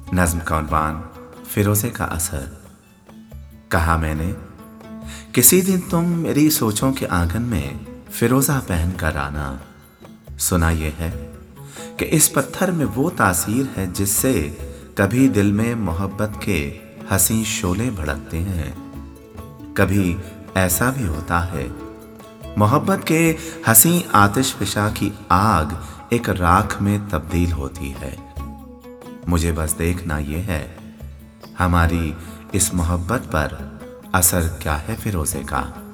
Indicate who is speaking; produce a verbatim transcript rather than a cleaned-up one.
Speaker 1: नज़्म का उन्वान फिरोज़े का असर। कहा मैंने, किसी दिन तुम मेरी सोचों के आंगन में फिरोज़ा पहन कर आना। सुना ये है कि इस पत्थर में वो तासीर है जिससे कभी दिल में मोहब्बत के हसीं शोले भड़कते हैं। कभी ऐसा भी होता है मोहब्बत के हसीं आतिश फिशा की आग एक राख में तब्दील होती है। मुझे बस देखना ये है हमारी इस मोहब्बत पर असर क्या है फिरोज़े का।